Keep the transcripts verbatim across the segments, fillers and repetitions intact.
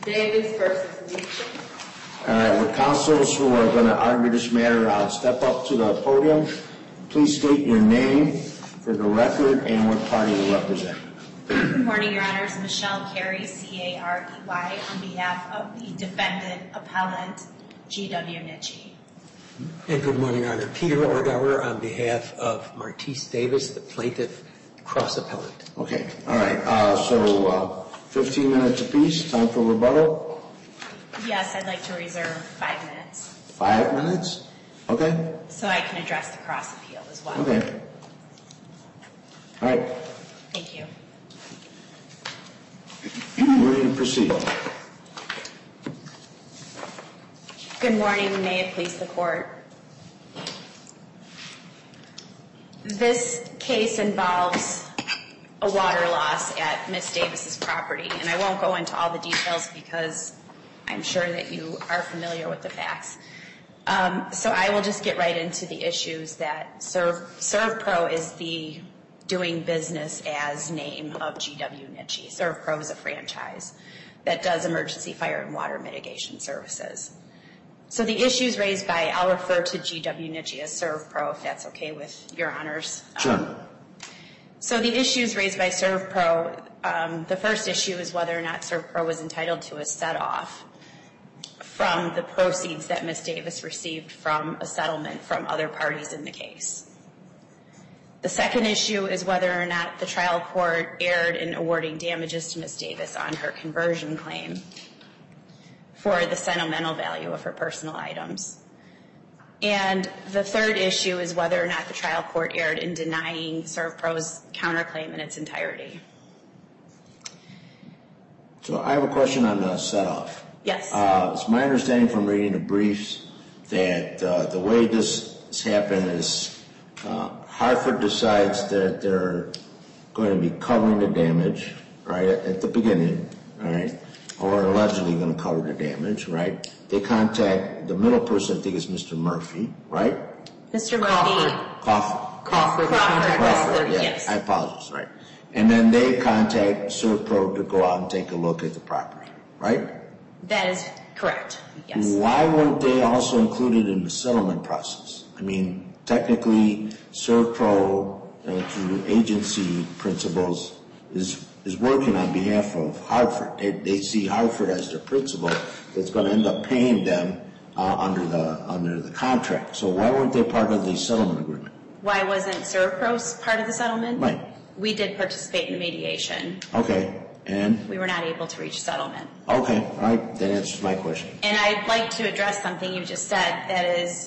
Davis versus Mitchell. All right, would counsels who are going to argue this matter uh, step up to the podium. Please state your name for the record and what party you represent. Good morning, Your Honors. Michelle Carey, C A R E Y, on behalf of the defendant appellant G W Nitchie. And good morning, Your Honor. Peter Ordauer on behalf of Martise Davis, the plaintiff cross appellant. Okay, all right. Uh, so uh, fifteen minutes apiece. Time for rebuttal. Yes, I'd like to reserve five minutes. Five minutes? Okay. So I can address the cross appeal as well. Okay. All right. Thank you. Ready to proceed. Good morning. May it please the court. This case involves a water loss at Miss Davis's property, and I won't go into all the details because I'm sure that you are familiar with the facts. Um, so I will just get right into the issues that Serve, ServPro is the doing business as name of G W Nitchie. ServPro is a franchise that does emergency fire and water mitigation services. So the issues raised by, I'll refer to G W Nitchie as ServPro if that's okay with your honors. Sure. Um, so the issues raised by ServPro, um, the first issue is whether or not ServPro was entitled to a set-off from the proceeds that Miss Davis received from a settlement from other parties in the case. The second issue is whether or not the trial court erred in awarding damages to Miss Davis on her conversion claim for the sentimental value of her personal items. And the third issue is whether or not the trial court erred in denying ServPro's counterclaim in its entirety. So I have a question on the set-off. Yes. Uh, it's my understanding from reading the briefs that uh, the way this has happened is uh, Hartford decides that they're going to be covering the damage, right, at the beginning, all right, or allegedly going to cover the damage, right? They contact the middle person, I think it's Mister Murphy, right? Mister Murphy. Crawford. Crawford. Crawford. Crawford, yeah, Yes. I apologize, right. And then they contact ServPro to go out and take a look at the property, right? That is correct, yes. Why weren't they also included in the settlement process? I mean, technically, ServPro, uh, through agency principles, is is working on behalf of Hartford. They, they see Hartford as their principal that's going to end up paying them uh, under the under the contract. So why weren't they part of the settlement agreement? Why wasn't ServPro part of the settlement? Right. We did participate in mediation. Okay. And? We were not able to reach settlement. Okay. All right. That answers my question. And I'd like to address something you just said. That is,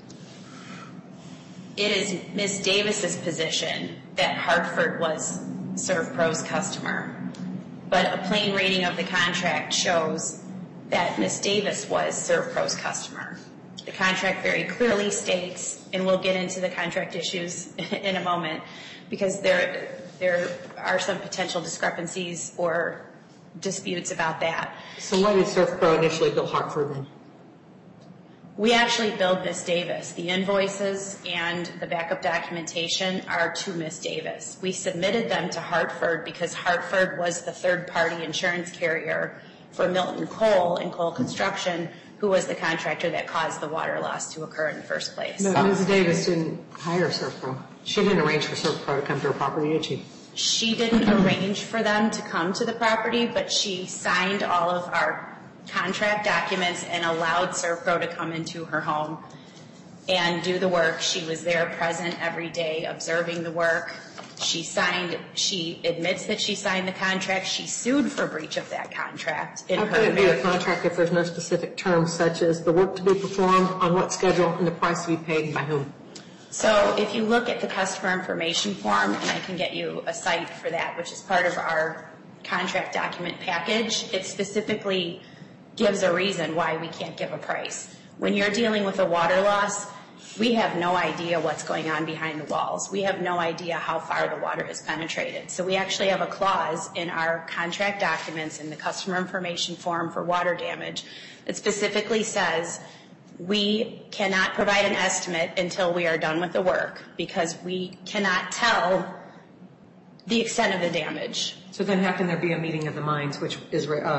it is Miz Davis's position that Hartford was ServPro's customer. But a plain reading of the contract shows that Miz Davis was ServPro's customer. The contract very clearly states, and we'll get into the contract issues in a moment, because there there are some potential discrepancies or disputes about that. So why did ServPro initially bill Hartford then? We actually billed Miss Davis. The invoices and the backup documentation are to Miss Davis. We submitted them to Hartford because Hartford was the third-party insurance carrier for Milton Cole and Cole Construction, who was the contractor that caused the water loss to occur in the first place. But Miz Davis didn't hire ServPro. She didn't arrange for ServPro to come to her property, did she? She didn't arrange for them to come to the property, but she signed all of our contract documents and allowed ServPro to come into her home and do the work. She was there present every day observing the work. She signed, she admits that she signed the contract. She sued for breach of that contract. In How her can it be a marriage. contract if there's no specific terms such as the work to be performed, on what schedule, and the price to be paid, and by whom? So if you look at the customer information form, and I can get you a site for that, which is part of our contract document package, it specifically gives a reason why we can't give a price. When you're dealing with a water loss, we have no idea what's going on behind the walls. We have no idea how far the water has penetrated. So we actually have a clause in our contract documents in the customer information form for water damage that specifically says we cannot provide an estimate until we are done with the work because we cannot tell the extent of the damage. So then how can there be a meeting of the minds, which is uh,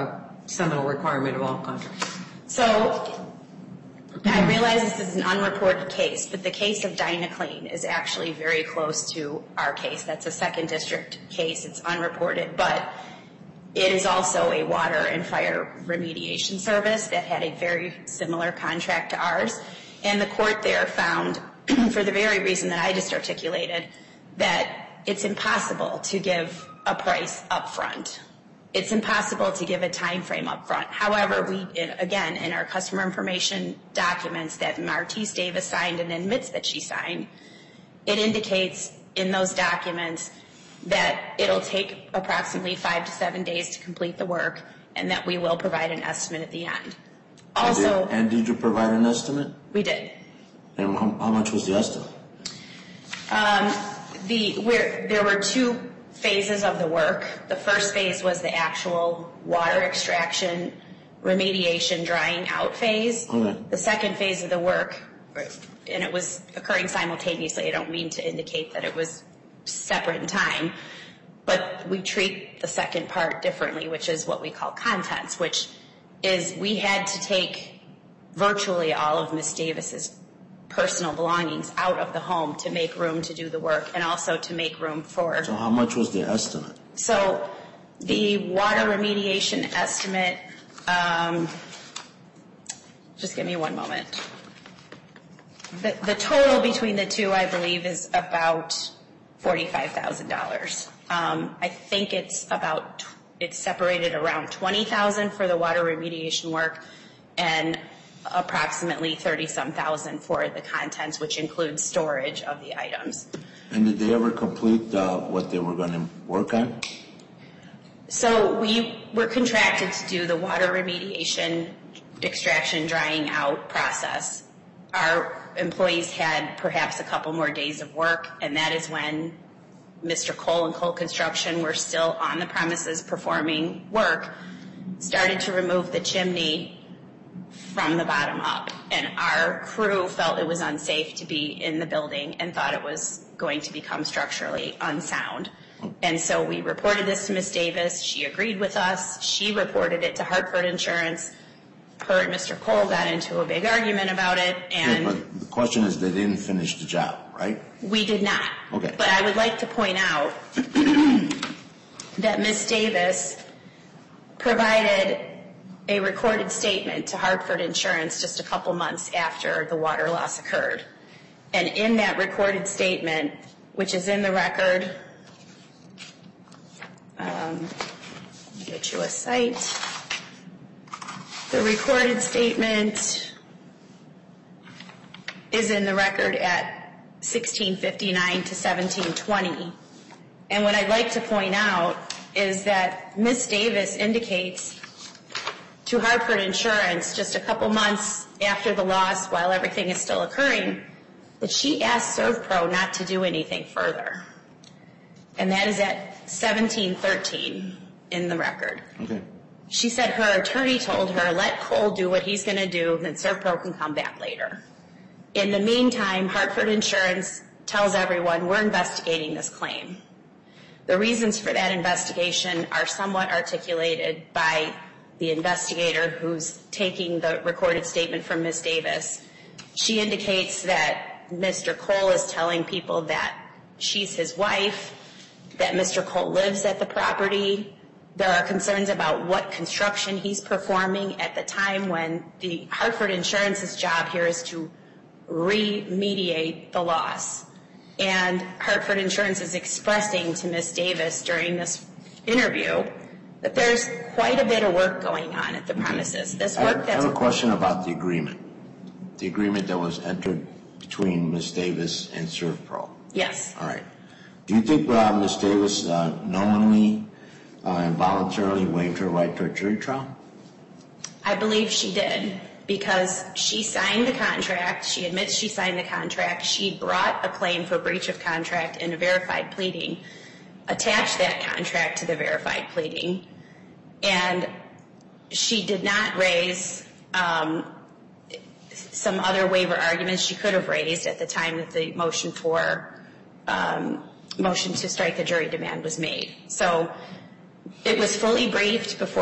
seminal requirement of all contracts. So I realize this is an unreported case, but the case of DynaClean is actually very close to our case. That's a second district case. It's unreported, but it is also a water and fire remediation service that had a very similar contract to ours. And the court there found, for the very reason that I just articulated, that it's impossible to give a price up front. It's impossible to give a time frame up front. However, we, again, in our customer information documents that Martise Davis signed and admits that she signed, it indicates in those documents that it'll take approximately five to seven days to complete the work and that we will provide an estimate at the end. Also, and did, and did you provide an estimate? We did. And how, how much was the estimate? Um, the where there were two phases of the work. The first phase was the actual water extraction, remediation, drying out phase. Okay. The second phase of the work, and it was occurring simultaneously. I don't mean to indicate that it was separate in time, but we treat the second part differently, which is what we call contents, which is we had to take virtually all of Miz Davis's personal belongings out of the home to make room to do the work and also to make room for... So how much was the estimate? So the water remediation estimate, um, just give me one moment. The, the total between the two, I believe, is about forty-five thousand dollars. Um, I think it's about, it's separated around twenty thousand dollars for the water remediation work and approximately thirty-some thousand for the contents, which includes storage of the items. And did they ever complete uh, what they were going to work on? So we were contracted to do the water remediation, extraction, drying out process. Our employees had perhaps a couple more days of work, and that is when Mister Cole and Cole Construction were still on the premises performing work, started to remove the chimney from the bottom up. And our crew felt it was unsafe to be in the building and thought it was going to become structurally unsound. And so we reported this to Miz Davis. She agreed with us. She reported it to Hartford Insurance. Her and Mister Cole got into a big argument about it. And yeah, but the question is they didn't finish the job, right? We did not. Okay. But I would like to point out that Miz Davis provided a recorded statement to Hartford Insurance just a couple months after the water loss occurred. And in that recorded statement, which is in the record, um, get you a site. The recorded statement is in the record at sixteen fifty-nine to seventeen twenty. And what I'd like to point out is that Miz Davis indicates to Hartford Insurance just a couple months after the loss, while everything is still occurring, that she asked ServPro not to do anything further. And that is at seventeen thirteen in the record. Okay. She said her attorney told her, let Cole do what he's going to do, then ServPro can come back later. In the meantime, Hartford Insurance tells everyone, we're investigating this claim. The reasons for that investigation are somewhat articulated by the investigator who's taking the recorded statement from Miz Davis. She indicates that Mister Cole is telling people that she's his wife, that Mister Cole lives at the property. There are concerns about what construction he's performing at the time when the Hartford Insurance's job here is to remediate the loss. And Hartford Insurance is expressing to Miz Davis during this interview that there's quite a bit of work going on at the premises. This work I, that's I have a question about the agreement. The agreement that was entered between Miz Davis and ServPro. Yes. All right. Do you think uh, Miz Davis uh, knowingly uh, and voluntarily waived her right to a jury trial? I believe she did, because she signed the contract. She admits she signed the contract. She brought a claim for breach of contract in a verified pleading, attached that contract to the verified pleading, and she did not raise um, some other waiver arguments she could have raised at the time that the motion for um, motion to strike the jury demand was made. So it was fully briefed before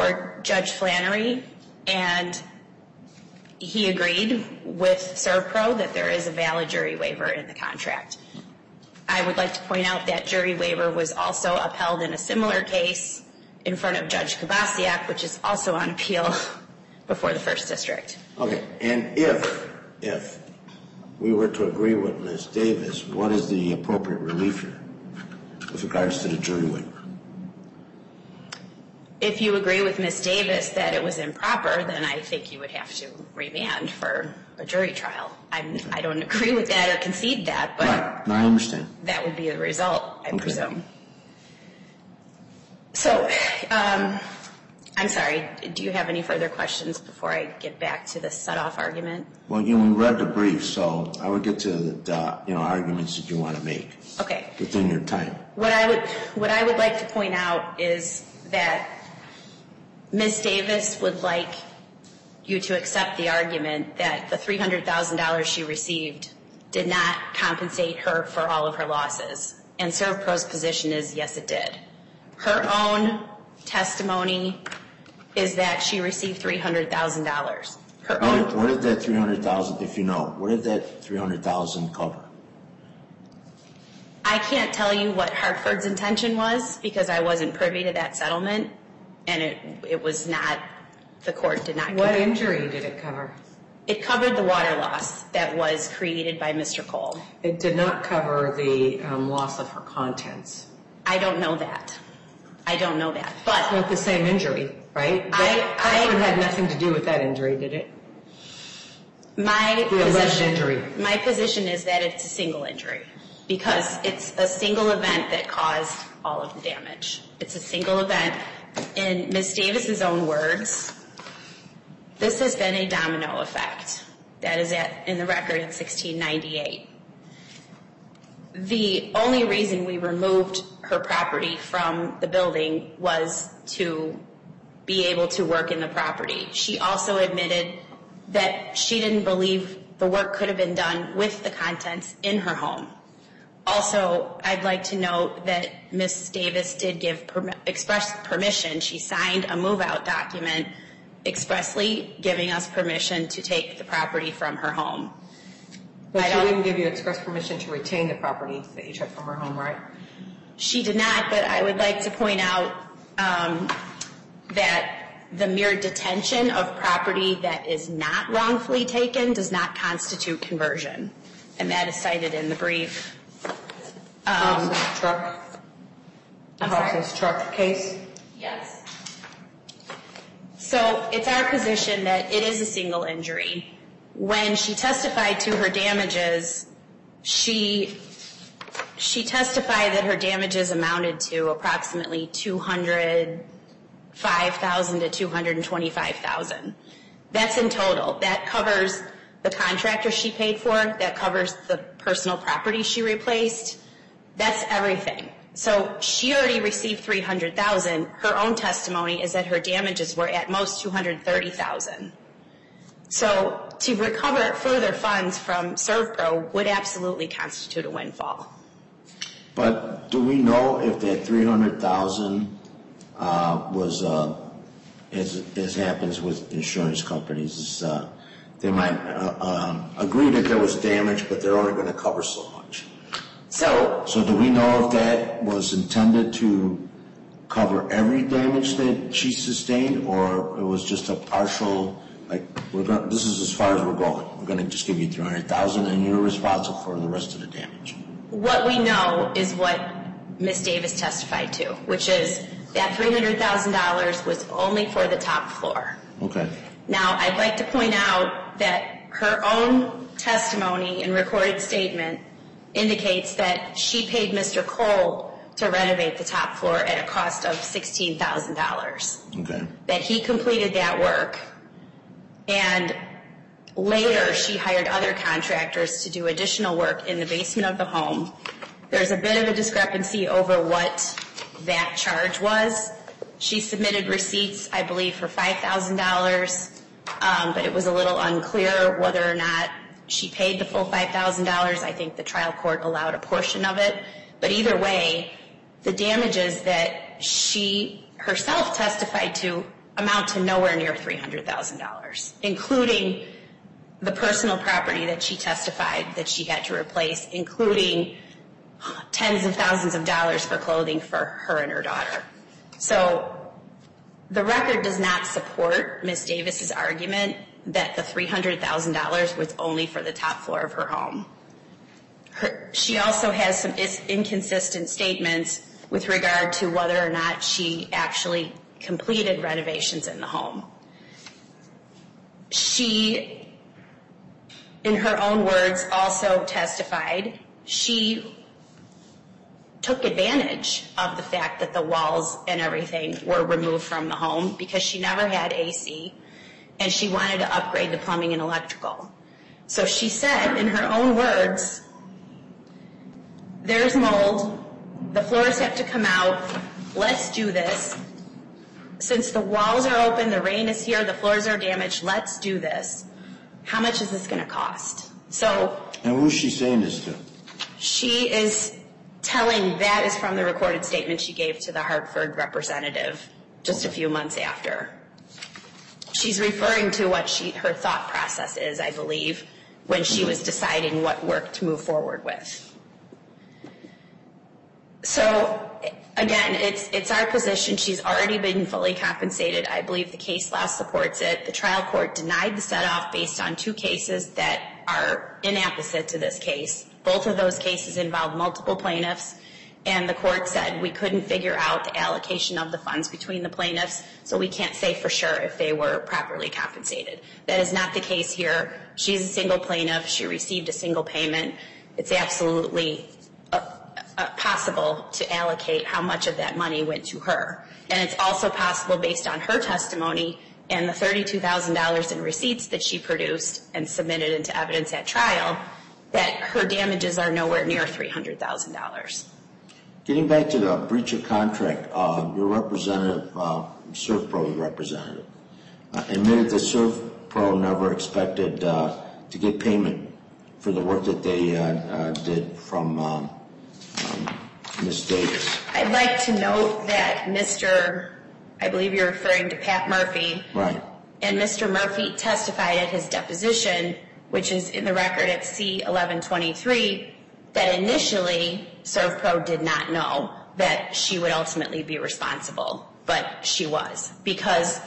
Judge Flannery, and he agreed with ServPro that there is a valid jury waiver in the contract. I would like to point out that jury waiver was also upheld in a similar case in front of Judge Kabasiak, which is also on appeal before the First District. Okay, and if, if we were to agree with Miz Davis, what is the appropriate relief here with regards to the jury waiver? If you agree with Miz Davis that it was improper, then I think you would have to remand for a jury trial. I'm, I don't agree with that or concede that, but right. No, I understand. That would be the result, I okay. presume. So, um, I'm sorry, do you have any further questions before I get back to the set-off argument? Well, you know, we read the brief, so I would get to the, you know, arguments that you want to make. Okay. Within your time. What I would, what I would like to point out is that Miz Davis would like you to accept the argument that the three hundred thousand dollars she received did not compensate her for all of her losses. And ServPro's position is, yes, it did. Her own testimony is that she received three hundred thousand dollars. Her own. What, what did that three hundred thousand dollars, if you know, what did that three hundred thousand dollars cover? I can't tell you what Hartford's intention was because I wasn't privy to that settlement, and it it was not, the court did not. What injury did it cover? It covered the water loss that was created by Mister Cole. It did not cover the um, loss of her contents. I don't know that. I don't know that. But it's not the same injury, right? I, Hartford I had nothing to do with that injury, did it? My the alleged position, injury. My position is that it's a single injury because it's a single event that caused all of the damage. It's a single event. In Miz Davis's own words, this has been a domino effect. That is at, in the record in sixteen ninety-eight. The only reason we removed her property from the building was to be able to work in the property. She also admitted that she didn't believe the work could have been done with the contents in her home. Also, I'd like to note that Miz Davis did give perm- express permission. She signed a move-out document expressly giving us permission to take the property from her home. But she didn't give you express permission to retain the property that you took from her home, right? She did not, but I would like to point out um, that the mere detention of property that is not wrongfully taken does not constitute conversion. And that is cited in the brief. Um, Hobson's truck? The I'm sorry? Hobson's truck case? Yes. So it's our position that it is a single injury. When she testified to her damages, she she testified that her damages amounted to approximately two hundred five thousand dollars to two hundred twenty-five thousand dollars. That's in total. That covers the contractor she paid for. That covers the personal property she replaced. That's everything. So she already received three hundred thousand dollars. Her own testimony is that her damages were at most two hundred thirty thousand dollars. So to recover further funds from ServPro would absolutely constitute a windfall. But do we know if that three hundred thousand dollars uh, was, uh, as, as happens with insurance companies, is, uh, they might uh, um, agree that there was damage, but they're only going to cover so much. So, so do we know if that was intended to cover every damage that she sustained, or it was just a partial, like, we're going, this is as far as we're going. We're going to just give you three hundred thousand dollars and you're responsible for the rest of the damage? What we know is what Miz Davis testified to, which is that three hundred thousand dollars was only for the top floor. Okay. Now, I'd like to point out that her own testimony and recorded statement indicates that she paid Mister Cole to renovate the top floor at a cost of sixteen thousand dollars. Okay. That he completed that work, and later she hired other contractors to do additional work in the basement of the home. There's a bit of a discrepancy over what that charge was. She submitted receipts, I believe, for five thousand dollars, um, but it was a little unclear whether or not she paid the full five thousand dollars. I think the trial court allowed a portion of it. But either way, the damages that she herself testified to amount to nowhere near three hundred thousand dollars, including the personal property that she testified that she had to replace, including tens of thousands of dollars for clothing for her and her daughter. So the record does not support Miz Davis's argument that the three hundred thousand dollars was only for the top floor of her home. Her, she also has some inconsistent statements with regard to whether or not she actually completed renovations in the home. She, in her own words, also testified she took advantage of the fact that the walls and everything were removed from the home because she never had A C and she wanted to upgrade the plumbing and electrical. So she said, in her own words, there's mold, the floors have to come out, let's do this. Since the walls are open, the rain is here, the floors are damaged, let's do this. How much is this going to cost? So, and who's she saying this to? She is telling, that is from the recorded statement she gave to the Hartford representative just a few months after. She's referring to what she, her thought process is, I believe, when she was deciding what work to move forward with. So, again, it's it's our position. She's already been fully compensated. I believe the case law supports it. The trial court denied the set-off based on two cases that are inapposite to this case. Both of those cases involved multiple plaintiffs, and the court said we couldn't figure out the allocation of the funds between the plaintiffs, so we can't say for sure if they were properly compensated. That is not the case here. She's a single plaintiff. She received a single payment. It's absolutely uh, uh, possible to allocate how much of that money went to her. And it's also possible, based on her testimony and the thirty-two thousand dollars in receipts that she produced and submitted into evidence at trial, that her damages are nowhere near three hundred thousand dollars. Getting back to the breach of contract, uh, your representative, uh, ServPro representative, uh, admitted that ServPro never expected uh, to get payment for the work that they uh, uh, did from um, um, Miz Davis. I'd like to note that Mister, I believe you're referring to Pat Murphy. Right. And Mister Murphy testified at his deposition, which is in the record at C eleven twenty-three, that initially ServPro did not know that she would ultimately be responsible, but she was, because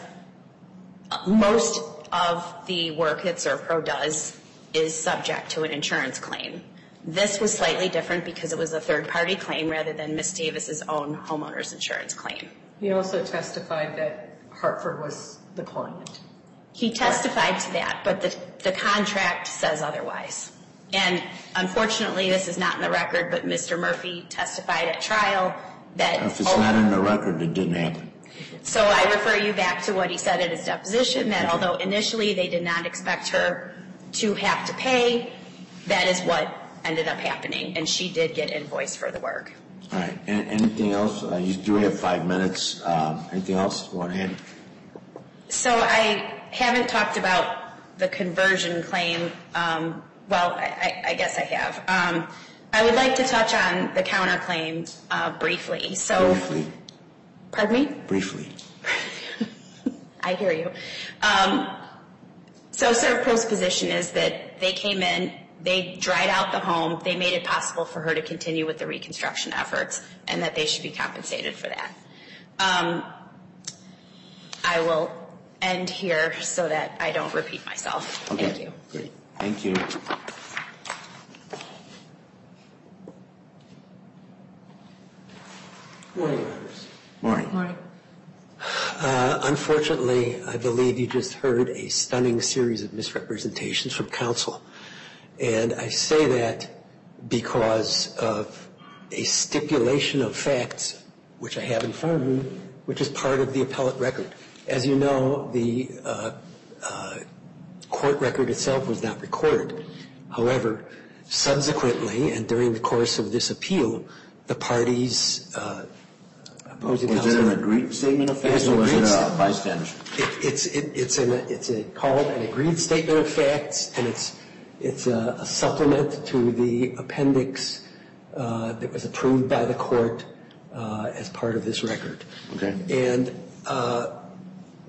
most of the work that ServPro does is subject to an insurance claim. This was slightly different because it was a third-party claim rather than Miz Davis's own homeowner's insurance claim. He also testified that Hartford was the client. He testified to that, but the, the contract says otherwise. And unfortunately, this is not in the record, but Mister Murphy testified at trial that... If it's not in the record, it didn't happen. So I refer you back to what he said at his deposition, that Okay. although initially they did not expect her to have to pay, that is what ended up happening, and she did get invoiced for the work. All right. And anything else? Uh, you do have five minutes. Um, anything else you want to add? So I haven't talked about the conversion claim. Um, well, I, I guess I have. Um, I would like to touch on the counterclaim uh, briefly. So, Briefly. Pardon me? Briefly. I hear you. Um, so ServPro's position is that they came in, they dried out the home, they made it possible for her to continue with the reconstruction efforts, and that they should be compensated for that. Um, I will end here so that I don't repeat myself. Okay. Thank you. Great. Thank you. Morning, members. Morning. Morning. Uh, unfortunately, I believe you just heard a stunning series of misrepresentations from counsel. And I say that because of a stipulation of facts, which I have in front of me, which is part of the appellate record. As you know, the uh, uh, court record itself was not recorded. However, subsequently and during the course of this appeal, the parties uh, opposing Was counsel... it an agreed statement of It was facts an or was it agreed a statement. bystander's? It, it's it, it's an it's a called an agreed statement of facts, and it's it's a, a supplement to the appendix uh, that was approved by the court uh, as part of this record. Okay. And uh,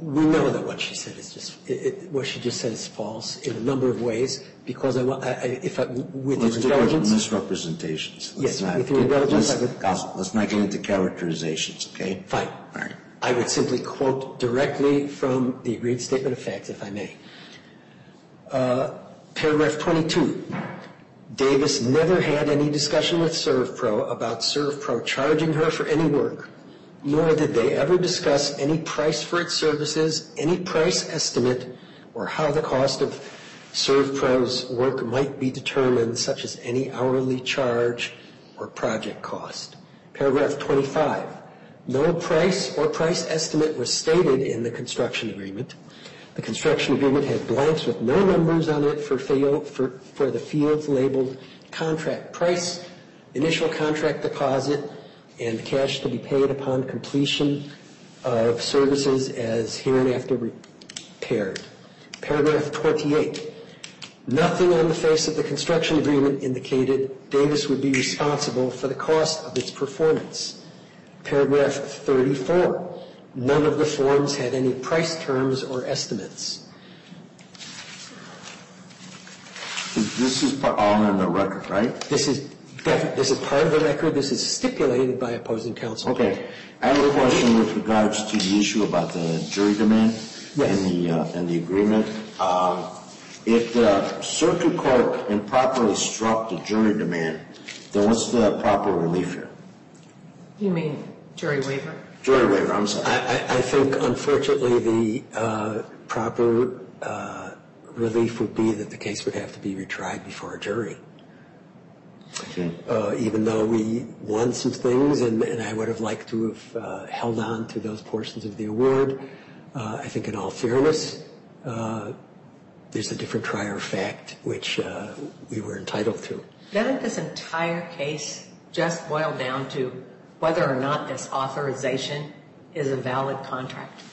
we know that what she said is just, it, it, what she just said is false in a number of ways, because I, I, if I, with Let's your do indulgence. misrepresentations. Let's Yes, not with your get- indulgence, let's- I would- Counsel, let's not get into characterizations, okay? Fine. All right. I would simply quote directly from the agreed statement of facts, if I may. Uh, paragraph twenty-two. Davis never had any discussion with ServPro about ServPro charging her for any work, nor did they ever discuss any price for its services, any price estimate, or how the cost of ServPro's work might be determined, such as any hourly charge or project cost. Paragraph twenty-five. No price or price estimate was stated in the construction agreement. The construction agreement had blanks with no numbers on it for, field, for, for the fields labeled contract price, initial contract deposit, and cash to be paid upon completion of services as hereinafter repaired. Paragraph twenty-eight. Nothing on the face of the construction agreement indicated Davis would be responsible for the cost of its performance. Paragraph thirty-four. None of the forms had any price terms or estimates. This is part- all in the record, right? This is def- this is part of the record. This is stipulated by opposing counsel. Okay. I have a question with regards to the issue about the jury demand Yes. and the uh, and the agreement. Um, if the circuit court improperly struck the jury demand, then what's the proper relief here? You mean jury waiver? Jury waiver, I'm sorry. I, I, I think, unfortunately, the uh, proper uh, relief would be that the case would have to be retried before a jury. Okay. Uh, even though we won some things, and, and I would have liked to have uh, held on to those portions of the award, uh, I think in all fairness, uh, there's a different trier of fact which uh, we were entitled to. Doesn't this entire case just boil down to whether or not this authorization is a valid contract?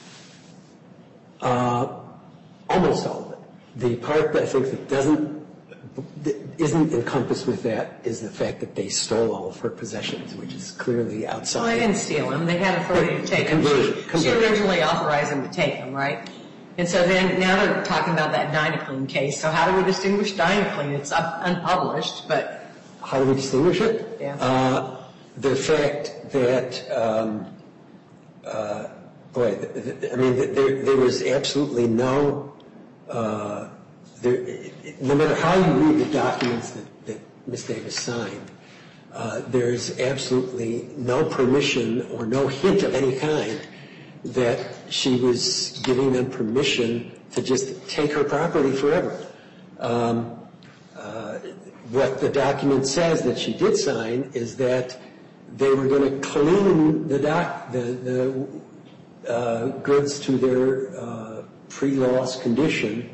Uh, almost all of it. The part that I think that doesn't, that isn't encompassed with that is the fact that they stole all of her possessions, which is clearly outside. Well, they didn't steal them. They had authority to take them. Conversion. She, she Conversion. originally authorized them to take them, right? And so then now they're talking about that Dynaclean case. So how do we distinguish Dynaclean? It's un- unpublished, but... How do we distinguish it? Yeah. Uh, the fact that, um, uh, boy, th- th- I mean, th- there, there was absolutely no, uh, there, no matter how you read the documents that, that Miz Davis signed, uh, there's absolutely no permission or no hint of any kind that she was giving them permission to just take her property forever. Um, uh, what the document says that she did sign is that they were going to clean the doc, the, the uh, goods to their uh, pre-loss condition,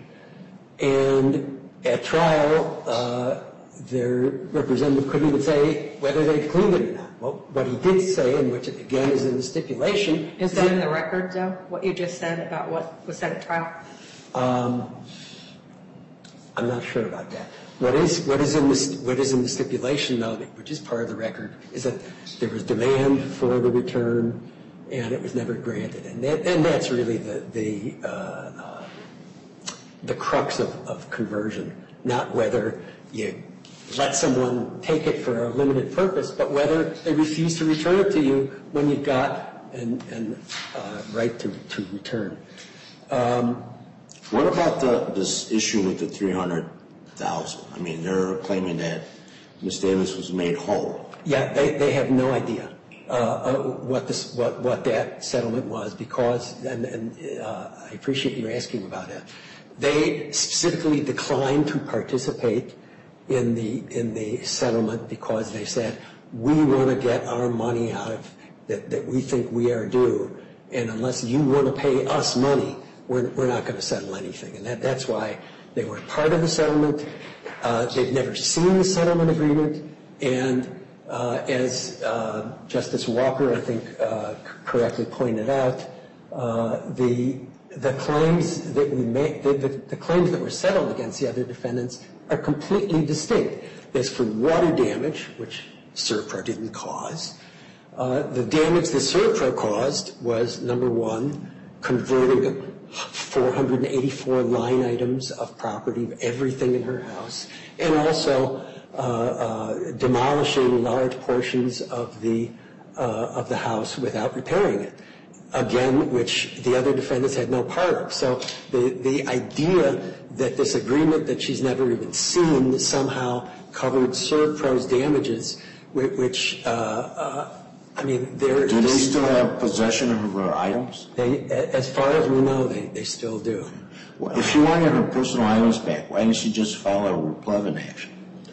and at trial, uh, their representative couldn't even say whether they cleaned it or not. Well, what he did say, and which again is in the stipulation, Is that in the record, though, what you just said about what was said at trial? Um, I'm not sure about that. What is what is in the what is in the stipulation, though, which is part of the record, is that there was demand for the return, and it was never granted, and that, and that's really the the uh, uh, the crux of, of conversion, not whether you let someone take it for a limited purpose, but whether they refuse to return it to you when you've got an, an uh, right to to return. Um, What about the, this issue with the three hundred thousand? I mean, they're claiming that Miz Davis was made whole. Yeah, they, they have no idea uh, uh, what this what, what that settlement was because, and, and uh, I appreciate you asking about it. They specifically declined to participate in the in the settlement because they said we want to get our money out of that that we think we are due, and unless you want to pay us money, we're we're not going to settle anything. And that that's why they were part of the settlement. Uh, they've never seen the settlement agreement, and uh, as uh, Justice Walker, I think, uh, correctly pointed out, uh, the the claims that we make, the, the, the claims that were settled against the other defendants are completely distinct. There's for water damage, which ServPro didn't cause. Uh, the damage that ServPro caused was, number one, converting four hundred eighty-four line items of property, everything in her house, and also uh, uh, demolishing large portions of the uh, of the house without repairing it. Again, which the other defendants had no part of. So the the idea that this agreement that she's never even seen somehow covered ServPro's damages, which uh, uh, I mean, they're do they still have possession of her items? They, as far as we know, they, they still do. Well, if she wanted her personal items back, why didn't she just file a replevin action?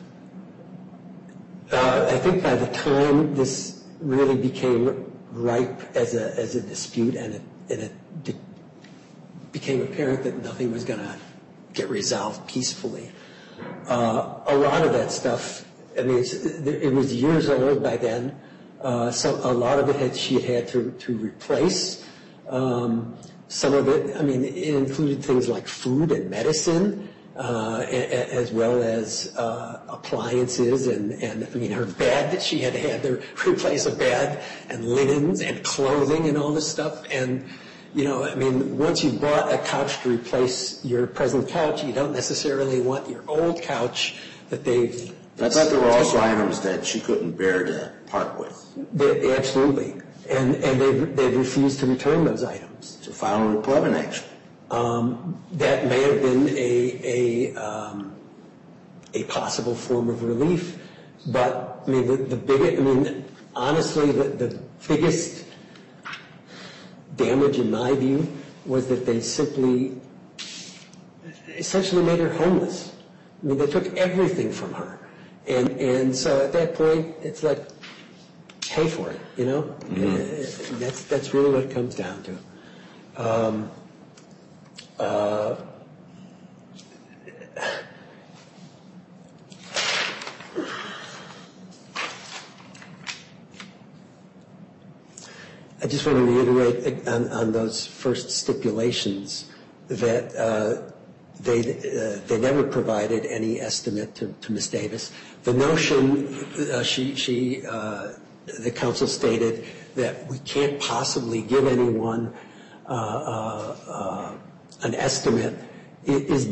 Uh, I think by the time this really became ripe as a as a dispute, and it, and it de- became apparent that nothing was going to get resolved peacefully, uh, a lot of that stuff. I mean, it's, it was years old by then. Uh, some, a lot of it had, she had had to, to replace. Um, some of it, I mean, it included things like food and medicine, uh, a, as well as uh, appliances and, and, I mean, her bed that she had had to replace a bed, and linens and clothing and all this stuff. And, you know, I mean, once you bought a couch to replace your present couch, you don't necessarily want your old couch that they've... I thought there were also items that she couldn't bear to part with. They, absolutely. And and they've, they've refused to return those items. To file a replevin action. Um, that may have been a a, um, a possible form of relief. But, I mean, the, the biggest, I mean, honestly, the, the biggest damage in my view was that they simply essentially made her homeless. I mean, they took everything from her. And and so at that point, it's like, pay for it, you know? Mm-hmm. That's that's really what it comes down to. Um, uh, I just want to reiterate on, on those first stipulations that uh, they uh, they never provided any estimate to, to Miz Davis. The notion uh, she she uh, the counsel stated that we can't possibly give anyone uh, uh, uh, an estimate is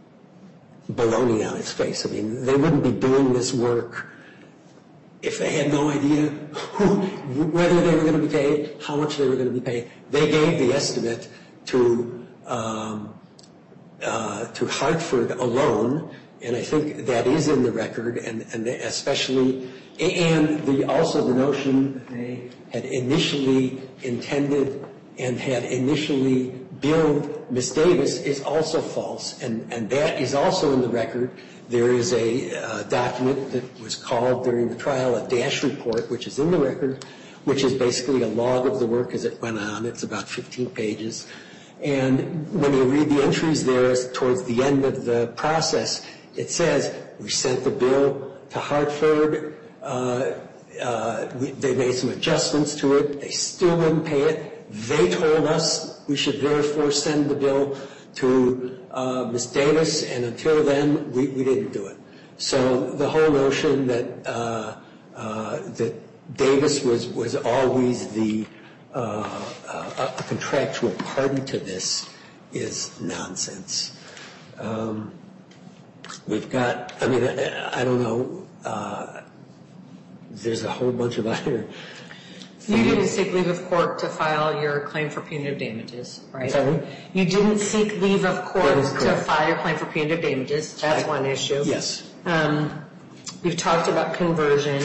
baloney on its face. I mean, they wouldn't be doing this work if they had no idea who, whether they were going to be paid, how much they were going to be paid. They gave the estimate to um, uh, to Hartford alone, and I think that is in the record, and, and they especially, and the also the notion that they had initially intended and had initially billed Miz Davis is also false, and, and that is also in the record. There is a uh, document that was called during the trial a dash report, which is in the record, which is basically a log of the work as it went on. It's about fifteen pages. And when you read the entries there towards the end of the process, it says, we sent the bill to Hartford. Uh, uh, we, they made some adjustments to it. They still wouldn't pay it. They told us we should therefore send the bill to uh, Miz Davis, and until then, we, we didn't do it. So the whole notion that uh, uh, that Davis was was always the uh, a, a contractual party to this is nonsense. Um, we've got, I mean, I, I don't know. Uh, there's a whole bunch of other. You didn't seek leave of court to file your claim for punitive damages, right? Sorry? You didn't seek leave of court That is to correct. file your claim for punitive damages. That's I- one issue. Yes. Um, you've talked about conversion.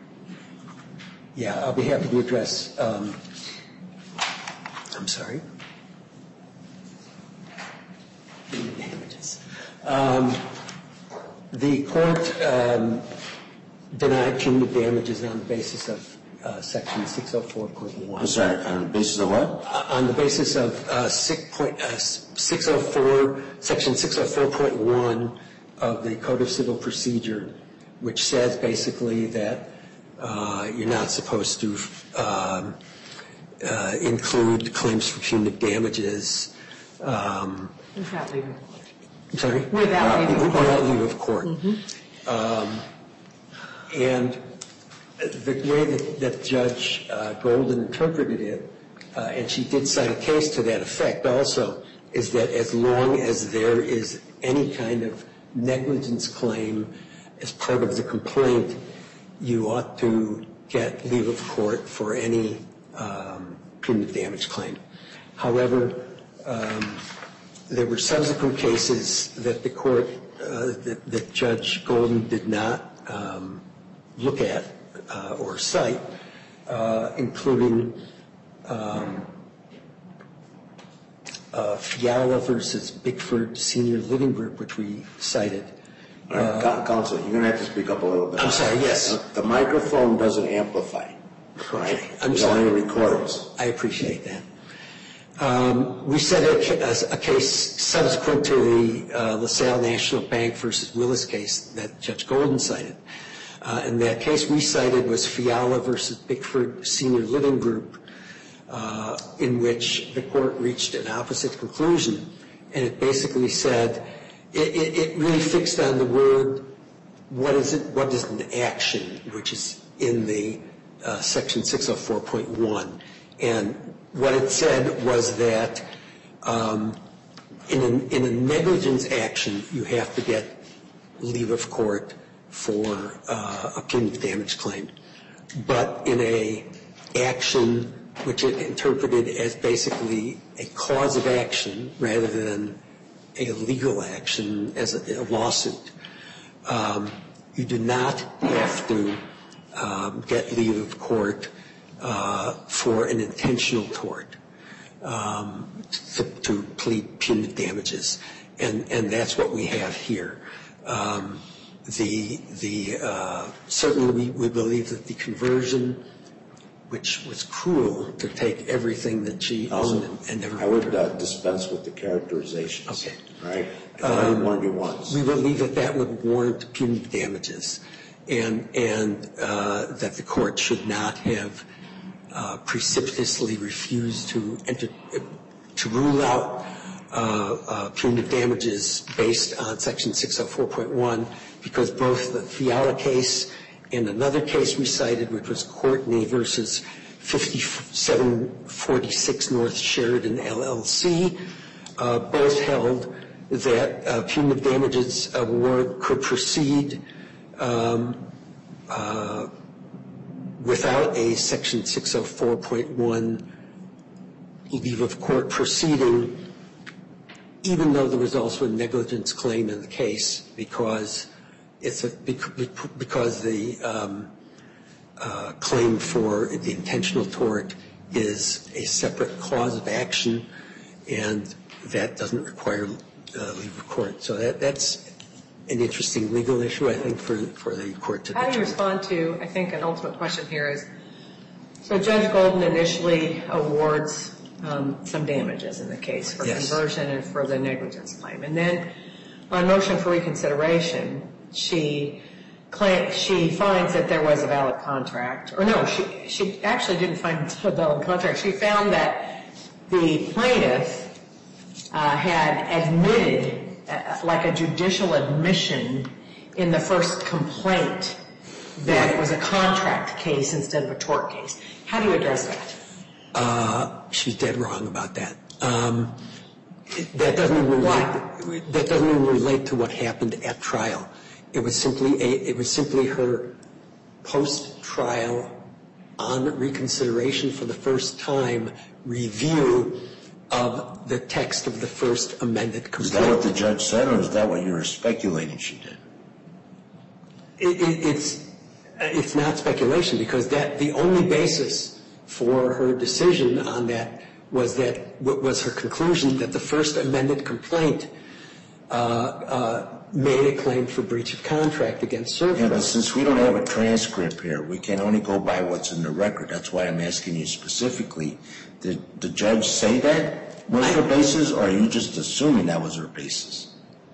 Yeah, I'll be happy to address. Um, I'm sorry. Damages. Um, the court um, denied punitive damages on the basis of uh, Section six oh four point one. I'm sorry, on the basis of what? Uh, on the basis of uh, six point, uh, six oh four, Section six oh four point one of the Code of Civil Procedure, which says basically that uh, you're not supposed to um, uh, include claims for punitive damages. Um, Without leave of court. I'm sorry? Without leave of court. Without leave of court. Mm-hmm. Um, and the way that, that Judge uh, Golden interpreted it, uh, and she did cite a case to that effect also, is that as long as there is any kind of negligence claim as part of the complaint, you ought to get leave of court for any um, punitive damage claim. However, um, there were subsequent cases that the court, uh, that, that Judge Golden did not um, look at uh, or cite, uh, including um, uh, Fiala versus Bickford Senior Living Group, which we cited. All right, uh, Counsel, you're going to have to speak up a little bit. I'm sorry, yes. The microphone doesn't amplify, right? I'm it sorry. only records. I appreciate that. Um, we said a, a case subsequent to the uh, LaSalle National Bank versus Willis case that Judge Golden cited. Uh, and that case we cited was Fiala versus Bickford Senior Living Group, uh, in which the court reached an opposite conclusion. And it basically said, it, it, it really fixed on the word, what is it, what is an action, which is in the uh, section six oh four point one. And what it said was that um, in, a, in a negligence action, you have to get leave of court for uh, a punitive damage claim. But in a action which it interpreted as basically a cause of action rather than a legal action as a, a lawsuit, um, you do not have to um, get leave of court Uh, for an intentional tort um, to, to plead punitive damages, and and that's what we have here. Um, the the uh, certainly we, we believe that the conversion, which was cruel to take everything that she owned and, and never. I would uh, dispense with the characterizations. Okay. Right. I um, warned you once. We believe that that would warrant punitive damages, and and uh, that the court should not have Uh, precipitously refused to enter, to rule out uh, uh, punitive damages based on section six oh four point one, because both the Fiala case and another case we cited, which was Courtney versus fifty-seven forty-six North Sheridan L L C, uh, both held that uh, punitive damages award could proceed um, uh, without a section six oh four point one leave of court proceeding, even though there was also a negligence claim in the case, because it's a, because the um, uh, claim for the intentional tort is a separate cause of action, and that doesn't require uh, leave of court. So that that's an interesting legal issue, I think, for, for the court to determine. How do you respond to, I think an ultimate question here is, so Judge Golden initially awards um, some damages in the case for yes. conversion and for the negligence claim. And then on motion for reconsideration, she claim, she finds that there was a valid contract. Or no, she, she actually didn't find a valid contract. She found that the plaintiff uh, had admitted, Uh, like a judicial admission in the first complaint that it was a contract case instead of a tort case. How do you address that? Uh, she's dead wrong about that. Um, it, that doesn't even relate. That doesn't even relate to what happened at trial. It was simply a. It was simply her post-trial, on reconsideration for the first time, review of the text of the first amended complaint. Is that what the judge said, or is that what you were speculating she did? It, it, it's it's not speculation, because that the only basis for her decision on that was that was her conclusion that the first amended complaint uh, uh, made a claim for breach of contract against Servpro. Yeah, but since we don't have a transcript here, we can only go by what's in the record. That's why I'm asking you specifically. Did the judge say that was her basis, or are you just assuming that was her basis?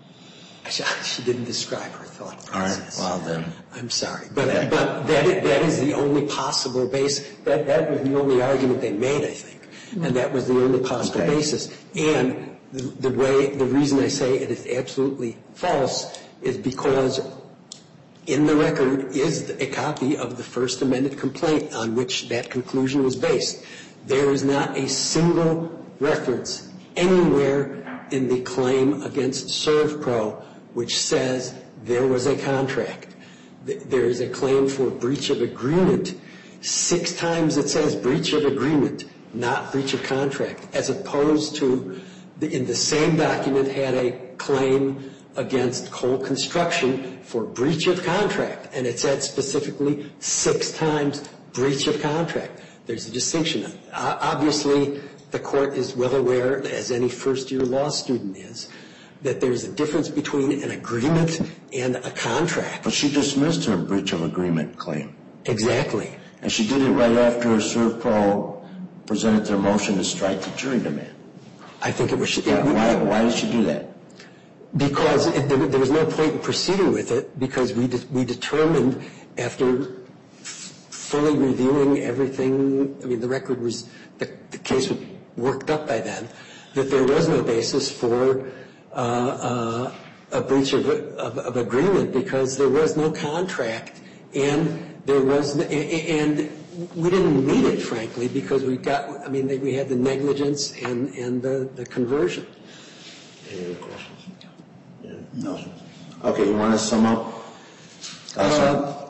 She didn't describe her thought process. All right, well then. I'm sorry. But, Yeah. but that, is, that is the only possible basis. That, that was the only argument they made, I think. Mm-hmm. And that was the only possible okay. basis. And the, the way, the reason I say it is absolutely false is because in the record is a copy of the first amended complaint on which that conclusion was based. There is not a single reference anywhere in the claim against ServPro which says there was a contract. There is a claim for breach of agreement. Six times it says breach of agreement, not breach of contract, as opposed to the, in the same document had a claim against Cole Construction for breach of contract, and it said specifically six times breach of contract. There's a distinction. Uh, obviously, the court is well aware, as any first-year law student is, that there's a difference between an agreement and a contract. But she dismissed her breach of agreement claim. Exactly. And she did it right after ServPro presented their motion to strike the jury demand. I think it was... It, yeah, why, why did she do that? Because it, there, there was no point in proceeding with it, because we de- we determined after f- fully reviewing everything, I mean, the record was, the, the case was worked up by then, that there was no basis for uh, uh, a breach of, of, of agreement because there was no contract, and there was, no, and we didn't need it, frankly, because we got, I mean, we had the negligence and, and the, the conversion. Any other questions? No. Okay, you want to sum up? Uh,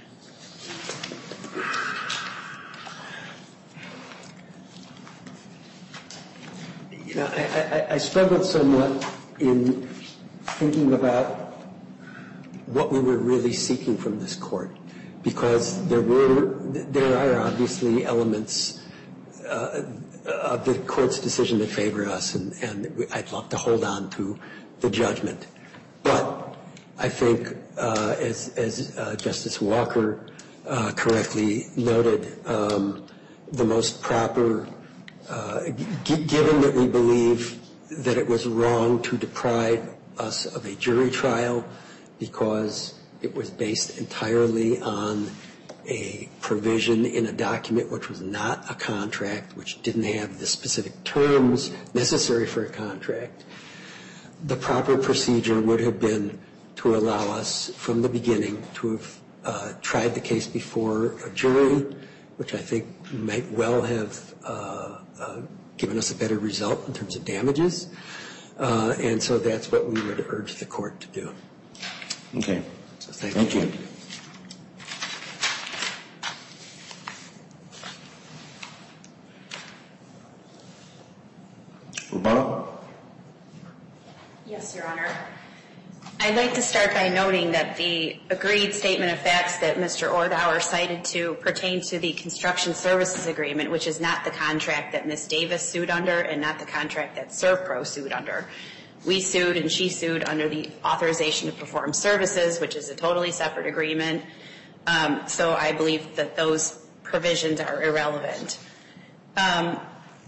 you know, I, I, I struggled somewhat in thinking about what we were really seeking from this court, because there were, there are obviously elements uh, of the court's decision that favor us, and, and I'd love to hold on to the judgment. But I think, uh, as, as uh, Justice Walker uh, correctly noted, um, the most proper, uh, g- given that we believe that it was wrong to deprive us of a jury trial because it was based entirely on a provision in a document which was not a contract, which didn't have the specific terms necessary for a contract, the proper procedure would have been to allow us from the beginning to have uh, tried the case before a jury, which I think might well have uh, uh, given us a better result in terms of damages. Uh, and so that's what we would urge the court to do. Okay. So thank, thank you. you. Rebuttal? Yes, Your Honor. I'd like to start by noting that the agreed statement of facts that Mister Ordauer cited to pertain to the construction services agreement, which is not the contract that Miz Davis sued under and not the contract that ServPro sued under. We sued and she sued under the authorization to perform services, which is a totally separate agreement. Um, so I believe that those provisions are irrelevant. Um,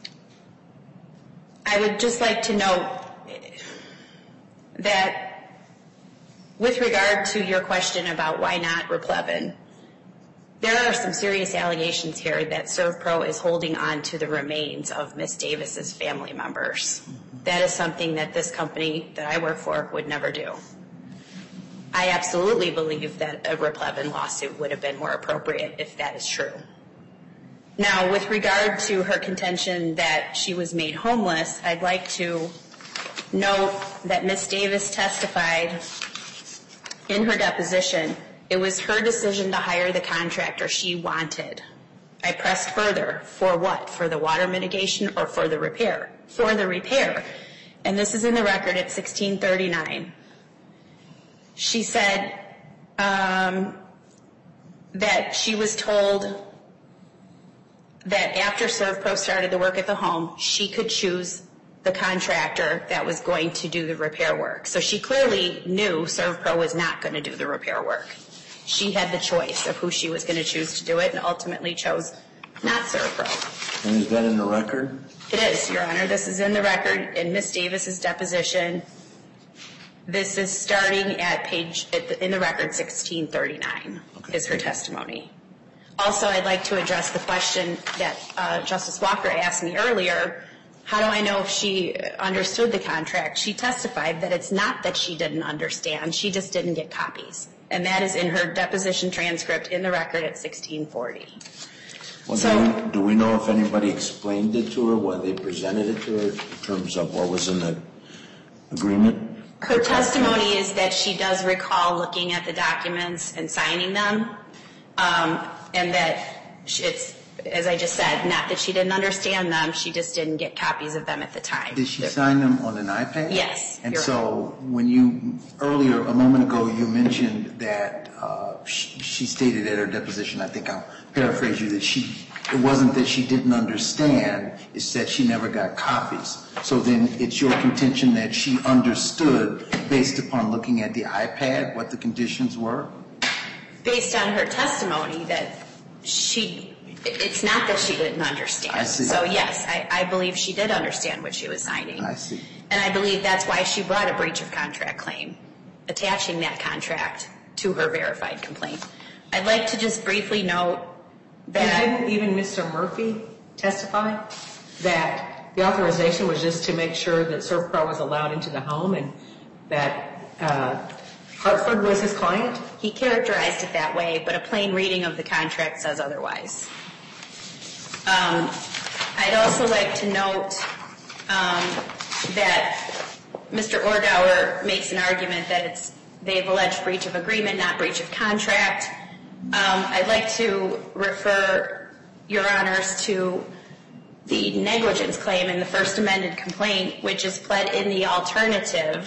I would just like to note that with regard to your question about why not replevin, there are some serious allegations here that ServPro is holding on to the remains of Miz Davis's family members. That is something that this company that I work for would never do. I absolutely believe that a replevin lawsuit would have been more appropriate if that is true. Now, with regard to her contention that she was made homeless, I'd like to note that Miz Davis testified in her deposition, it was her decision to hire the contractor she wanted. I pressed further, for what? For the water mitigation or for the repair? For the repair. And this is in the record at sixteen thirty-nine. She said um, that she was told that after ServPro started the work at the home, she could choose the contractor that was going to do the repair work. So she clearly knew ServPro was not going to do the repair work. She had the choice of who she was going to choose to do it and ultimately chose not ServPro. And is that in the record? It is, Your Honor. This is in the record in Miz Davis's deposition. This is starting at page, at the, in the record, sixteen thirty-nine okay. is her testimony. Also, I'd like to address the question that uh, Justice Walker asked me earlier. How do I know if she understood the contract? She testified that it's not that she didn't understand. She just didn't get copies. And that is in her deposition transcript in the record at sixteen forty. Well, So- do, we, do we know if anybody explained it to her when they presented it to her in terms of what was in the agreement? Her testimony is that she does recall looking at the documents and signing them, um, and that she, it's, as I just said, not that she didn't understand them, she just didn't get copies of them at the time. Did she sign them on an iPad? Yes. And you're so when you, earlier, a moment ago, you mentioned that uh, she, she stated at her deposition, I think I'll paraphrase you, that she, it wasn't that she didn't understand, it's that she never got copies. So then it's your contention that she understood, based upon looking at the iPad, what the conditions were? based on her testimony that she, it's not that she didn't understand. I see. So yes, I, I believe she did understand what she was signing. I see. And I believe that's why she brought a breach of contract claim, attaching that contract to her verified complaint. I'd like to just briefly note that... And didn't even Mister Murphy testify that the authorization was just to make sure that ServPro was allowed into the home and that uh, Hartford was his client? He characterized it that way, but a plain reading of the contract says otherwise. Um, I'd also like to note um, that Mister Ordauer makes an argument that it's they've alleged breach of agreement, not breach of contract. Um, I'd like to refer your honors to the negligence claim in the first amended complaint, which is pled in the alternative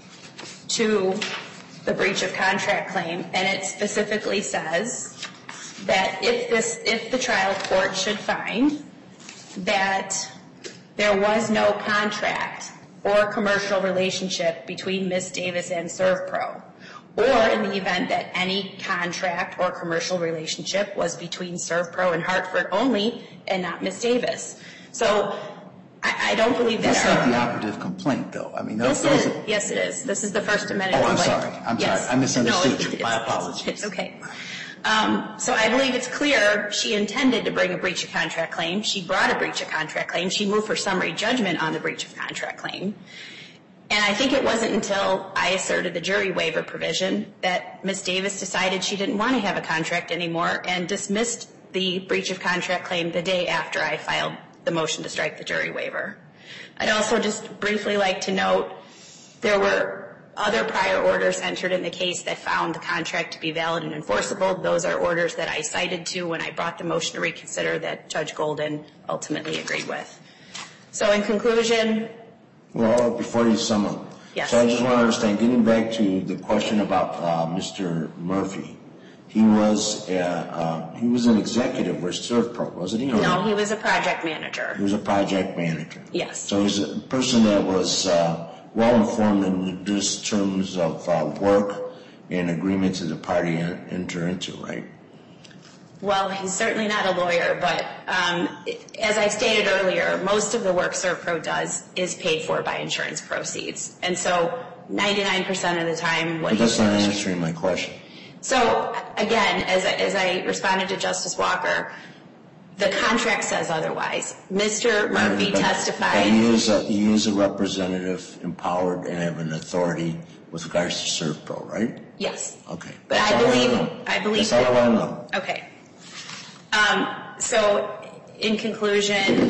to the breach of contract claim, and it specifically says that if this, if the trial court should find that there was no contract or commercial relationship between Miz Davis and ServPro, or in the event that any contract or commercial relationship was between ServPro and Hartford only and not Miz Davis. So I, I don't believe that. That's not the operative complaint, though. I mean, those, This those is, yes, it is. This is the first amendment Oh, I'm complaint. sorry. I'm Yes. sorry. I misunderstood No, it- you. it's- My it's- apologies. It's okay. Um, so I believe it's clear she intended to bring a breach of contract claim. She brought a breach of contract claim. She moved for summary judgment on the breach of contract claim. And I think it wasn't until I asserted the jury waiver provision that Miz Davis decided she didn't want to have a contract anymore and dismissed the breach of contract claim the day after I filed the motion to strike the jury waiver. I'd also just briefly like to note there were other prior orders entered in the case that found the contract to be valid and enforceable. Those are orders that I cited to when I brought the motion to reconsider that Judge Golden ultimately agreed with. So in conclusion... Well, before you sum up, Yes. so I just want to understand, getting back to the question about uh, Mister Murphy, he was uh, uh, he was an executive with ServPro, wasn't he? Or No, he was a project manager. He was a project manager. Yes. So he's a person that was uh, well-informed in this terms of uh, work and agreements that the party enter into, right? Well, he's certainly not a lawyer, but um, as I stated earlier, most of the work ServPro does is paid for by insurance proceeds. And so ninety-nine percent of the time... what But that's he- not answering my question. So, again, as I, as I responded to Justice Walker, the contract says otherwise. Mister Murphy But- testified... But he is a, he is a representative, empowered, and have an authority with regards to ServPro, right? Yes. Okay. But I That's all believe... know. I believe That's all that- I want to know. Okay. Um, so, in conclusion,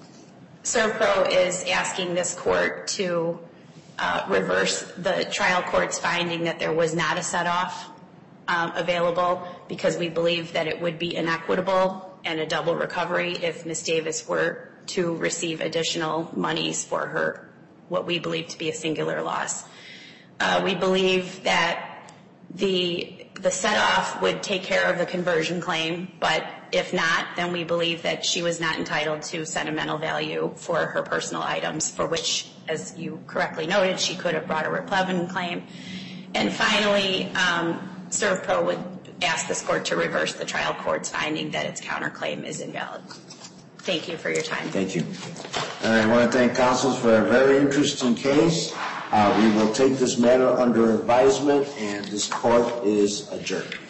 ServPro is asking this court to uh, reverse the trial court's finding that there was not a set-off um, available because we believe that it would be inequitable and a double recovery if Miz Davis were to receive additional monies for her, what we believe to be a singular loss. Uh, we believe that the the set-off would take care of the conversion claim, but if not, then we believe that she was not entitled to sentimental value for her personal items, for which, as you correctly noted, she could have brought a replevin claim. And finally, um, ServPro would ask this court to reverse the trial court's finding that its counterclaim is invalid. Thank you for your time. Thank you. And I want to thank counsels for a very interesting case. Uh, we will take this matter under advisement, and this court is adjourned.